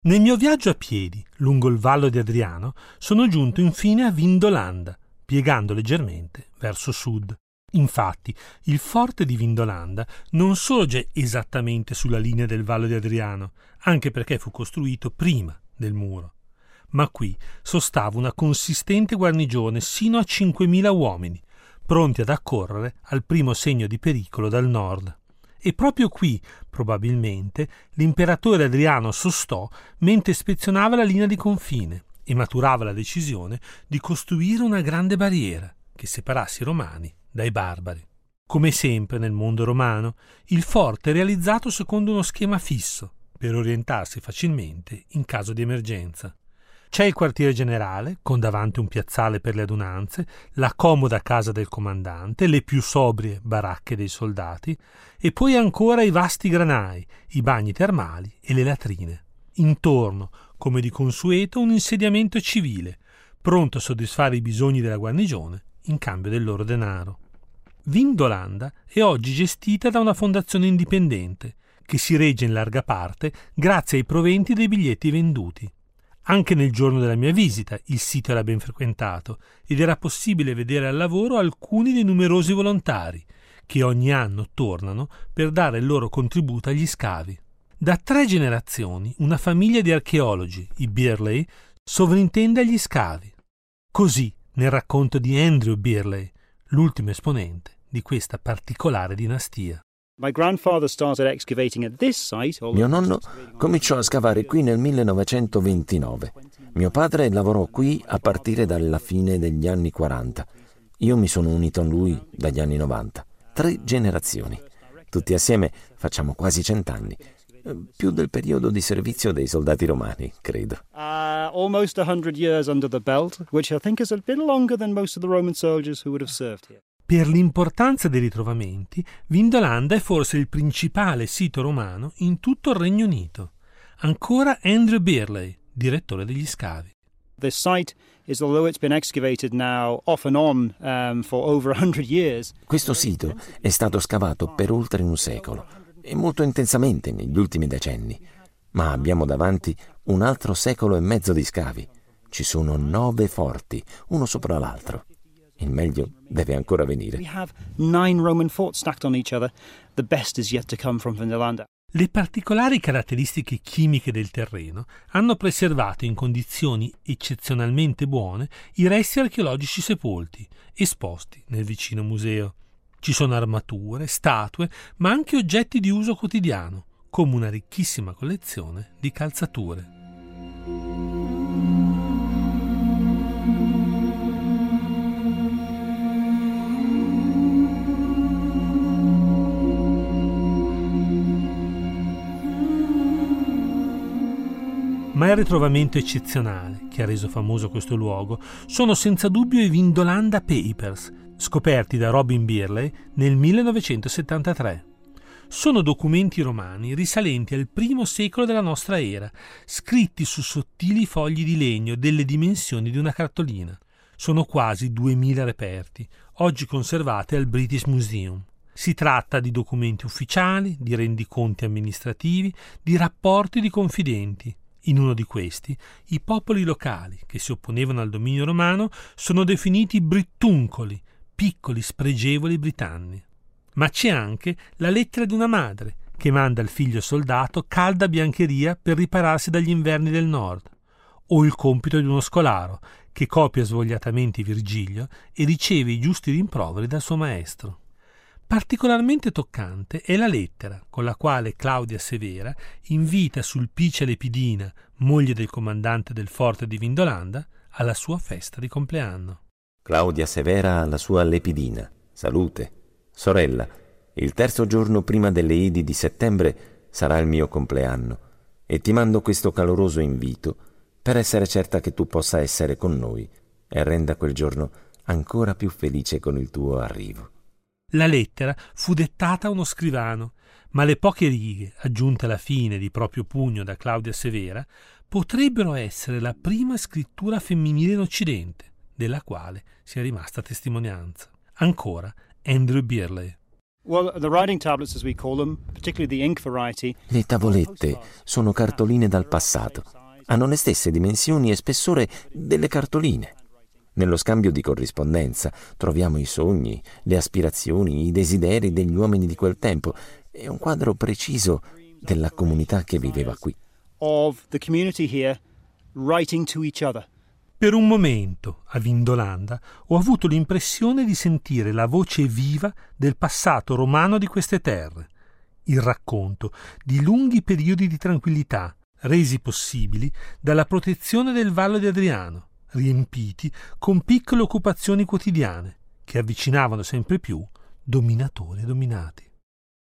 Nel mio viaggio a piedi, lungo il Vallo di Adriano, sono giunto infine a Vindolanda, piegando leggermente verso sud. Infatti, il forte di Vindolanda non sorge esattamente sulla linea del Vallo di Adriano, anche perché fu costruito prima del muro. Ma qui sostava una consistente guarnigione sino a 5.000 uomini, pronti ad accorrere al primo segno di pericolo dal nord. E proprio qui, probabilmente, l'imperatore Adriano sostò mentre ispezionava la linea di confine e maturava la decisione di costruire una grande barriera che separasse i romani dai barbari. Come sempre nel mondo romano, il forte è realizzato secondo uno schema fisso per orientarsi facilmente in caso di emergenza. C'è il quartiere generale, con davanti un piazzale per le adunanze, la comoda casa del comandante, le più sobrie baracche dei soldati, e poi ancora i vasti granai, i bagni termali e le latrine. Intorno, come di consueto, un insediamento civile, pronto a soddisfare i bisogni della guarnigione in cambio del loro denaro. Vindolanda è oggi gestita da una fondazione indipendente, che si regge in larga parte grazie ai proventi dei biglietti venduti. Anche nel giorno della mia visita il sito era ben frequentato ed era possibile vedere al lavoro alcuni dei numerosi volontari che ogni anno tornano per dare il loro contributo agli scavi. Da 3 generazioni una famiglia di archeologi, i Birley, sovrintende agli scavi. Così nel racconto di Andrew Birley, l'ultimo esponente di questa particolare dinastia. Mio nonno cominciò a scavare qui nel 1929. Mio padre lavorò qui a partire dalla fine degli anni 40. Io mi sono unito a lui dagli anni 90. 3 generazioni. Tutti assieme facciamo quasi 100 anni. Più del periodo di servizio dei soldati romani, credo. Almost 100 years under the belt, which I think is a bit longer than most of the Roman soldiers who would have served here. Per l'importanza dei ritrovamenti, Vindolanda è forse il principale sito romano in tutto il Regno Unito. Ancora Andrew Birley, direttore degli scavi. The site is, although it's been excavated now off and on for over 100 years. Questo sito è stato scavato per oltre un secolo e molto intensamente negli ultimi decenni, ma abbiamo davanti un altro secolo e mezzo di scavi. Ci sono 9 forti, uno sopra l'altro. Il meglio deve ancora venire. We have 9 Roman forts stacked on each other. The best is yet to come from Vindolanda. Le particolari caratteristiche chimiche del terreno hanno preservato in condizioni eccezionalmente buone i resti archeologici sepolti, esposti nel vicino museo. Ci sono armature, statue, ma anche oggetti di uso quotidiano, come una ricchissima collezione di calzature. Ma il ritrovamento eccezionale che ha reso famoso questo luogo sono senza dubbio i Vindolanda Papers, scoperti da Robin Birley nel 1973. Sono documenti romani risalenti al I secolo della nostra era, scritti su sottili fogli di legno delle dimensioni di una cartolina. Sono quasi 2000 reperti, oggi conservati al British Museum. Si tratta di documenti ufficiali, di rendiconti amministrativi, di rapporti di confidenti. In uno di questi, i popoli locali che si opponevano al dominio romano sono definiti brittuncoli, piccoli spregevoli britanni. Ma c'è anche la lettera di una madre che manda al figlio soldato calda biancheria per ripararsi dagli inverni del nord, o il compito di uno scolaro che copia svogliatamente Virgilio e riceve i giusti rimproveri dal suo maestro. Particolarmente toccante è la lettera con la quale Claudia Severa invita Sulpicia Lepidina, moglie del comandante del forte di Vindolanda, alla sua festa di compleanno. Claudia Severa alla sua Lepidina. Salute. Sorella, il 3° giorno prima delle Idi di settembre sarà il mio compleanno e ti mando questo caloroso invito per essere certa che tu possa essere con noi e renda quel giorno ancora più felice con il tuo arrivo. La lettera fu dettata a uno scrivano, ma le poche righe, aggiunte alla fine di proprio pugno da Claudia Severa, potrebbero essere la prima scrittura femminile in Occidente, della quale sia rimasta testimonianza. Ancora Andrew Birley. Well, the writing tablets, as we call them, particularly the ink variety. Le tavolette sono cartoline dal passato. Hanno le stesse dimensioni e spessore delle cartoline. Nello scambio di corrispondenza troviamo i sogni, le aspirazioni, i desideri degli uomini di quel tempo e un quadro preciso della comunità che viveva qui. Of the community here writing to each other. Per un momento, a Vindolanda, ho avuto l'impressione di sentire la voce viva del passato romano di queste terre, il racconto di lunghi periodi di tranquillità, resi possibili dalla protezione del Vallo di Adriano, riempiti con piccole occupazioni quotidiane che avvicinavano sempre più dominatori e dominati.